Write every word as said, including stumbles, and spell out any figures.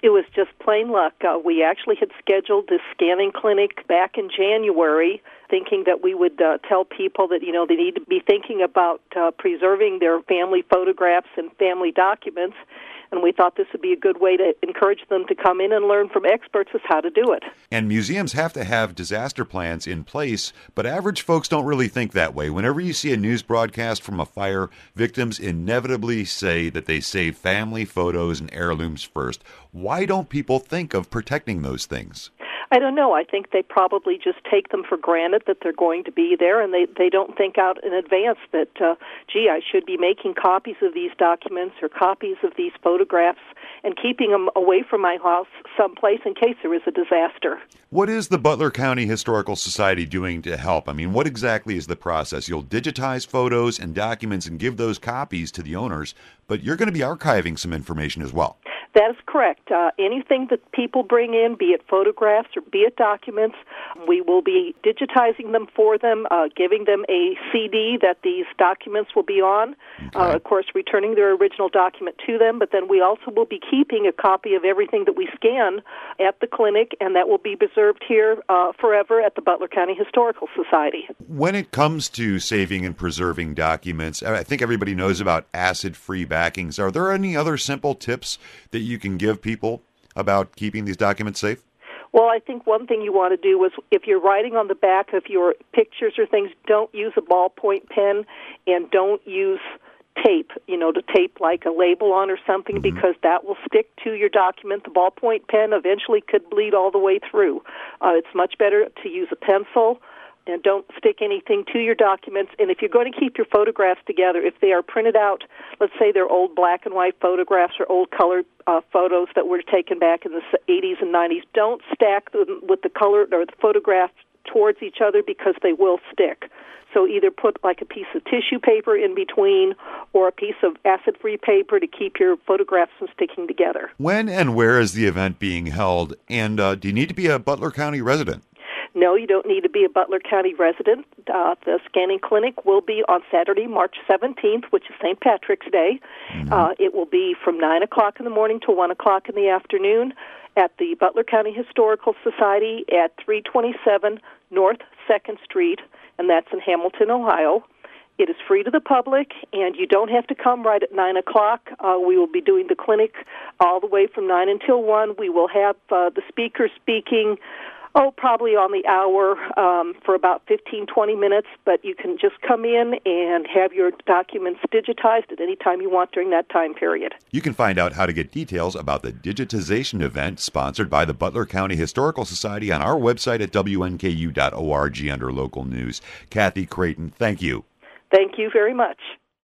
It was just plain luck. Uh, we actually had scheduled this scanning clinic back in January, thinking that we would uh, tell people that, you know, they need to be thinking about uh, preserving their family photographs and family documents. And we thought this would be a good way to encourage them to come in and learn from experts as how to do it. And museums have to have disaster plans in place, but average folks don't really think that way. Whenever you see a news broadcast from a fire, victims inevitably say that they save family photos and heirlooms first. Why don't people think of protecting those things? I don't know. I think they probably just take them for granted that they're going to be there, and they, they don't think out in advance that, uh, gee, I should be making copies of these documents or copies of these photographs and keeping them away from my house someplace in case there is a disaster. What is the Butler County Historical Society doing to help? I mean, what exactly is the process? You'll digitize photos and documents and give those copies to the owners, but you're going to be archiving some information as well. That is correct. Uh, anything that people bring in, be it photographs or be it documents, we will be digitizing them for them, uh, giving them a C D that these documents will be on, okay. uh, of course, returning their original document to them, but then we also will be keeping a copy of everything that we scan at the clinic, and that will be preserved here uh, forever at the Butler County Historical Society. When it comes to saving and preserving documents, I think everybody knows about acid-free backings. Are there any other simple tips that you can give people about keeping these documents safe? Well, I think one thing you want to do is, if you're writing on the back of your pictures or things, don't use a ballpoint pen and don't use tape, you know, to tape like a label on or something, mm-hmm. because that will stick to your document. The ballpoint pen eventually could bleed all the way through. Uh, it's much better to use a pencil. And don't stick anything to your documents. And if you're going to keep your photographs together, if they are printed out, let's say they're old black and white photographs or old colored uh, photos that were taken back in the eighties and nineties, don't stack them with the color or the photograph towards each other because they will stick. So either put like a piece of tissue paper in between or a piece of acid-free paper to keep your photographs from sticking together. When and where is the event being held? And uh, do you need to be a Butler County resident? No, you don't need to be a Butler County resident. Uh, the scanning clinic will be on Saturday, March seventeenth, which is Saint Patrick's Day. Mm-hmm. Uh, it will be from nine o'clock in the morning to one o'clock in the afternoon at the Butler County Historical Society at three twenty-seven North second Street, and that's in Hamilton, Ohio. It is free to the public, and you don't have to come right at nine o'clock. Uh, we will be doing the clinic all the way from nine until one. We will have uh, the speaker speaking Oh, probably on the hour um, for about fifteen, twenty minutes, but you can just come in and have your documents digitized at any time you want during that time period. You can find out how to get details about the digitization event sponsored by the Butler County Historical Society on our website at W N K U dot org under local news. Kathy Creighton, thank you. Thank you very much.